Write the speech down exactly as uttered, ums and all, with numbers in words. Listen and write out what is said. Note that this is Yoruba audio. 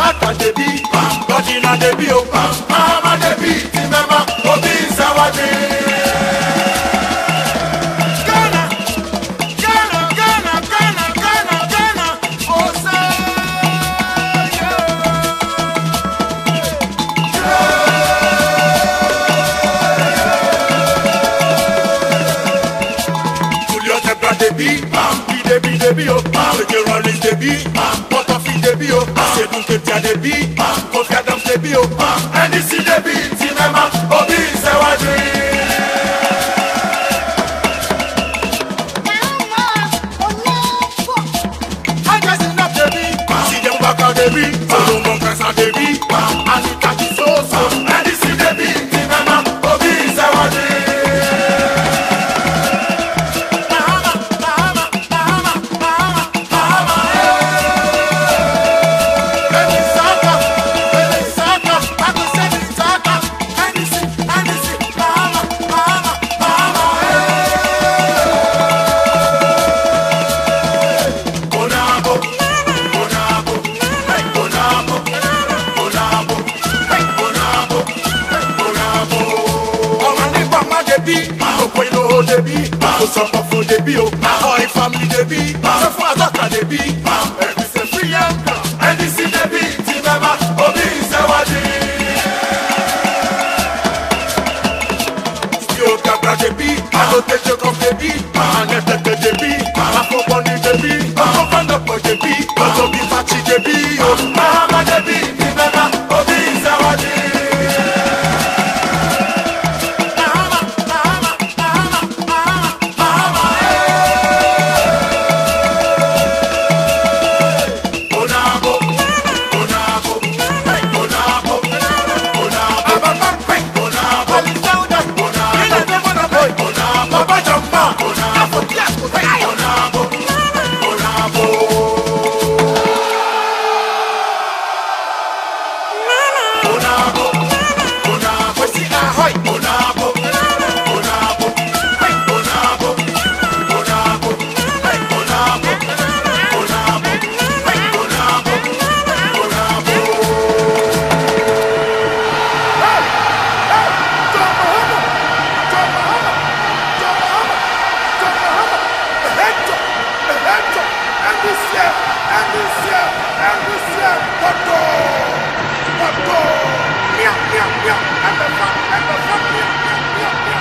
Azaka debi, Godina debi o, Mama debi, Timema, Obi Zawadi. Debi, debi, debi, oh, the Rollins debi, Potofi debi, oh, Sedun Ketia debi, Kofi Adams debi, oh, N D C debi, Timema, Obi Zawadi. Debi, Solomon Pesa debi, Anita Kisoso, N D C debi, Timema, Obi Zawadi. Debi, so some for debi, oh, my family debi, so for Azaka debi, every say free and N D C debi, Timema, Obi Zawadi. Still Gabra debi, Anotejo come debi, Aneteke debi, Afoboni debi, Afobanda debi, Obi Fachi debi, oh, Mama debi, Timema, Obi Zawadi. Yeah, yeah, yeah, and the fun, and the fun, yeah, yeah, yeah, yeah.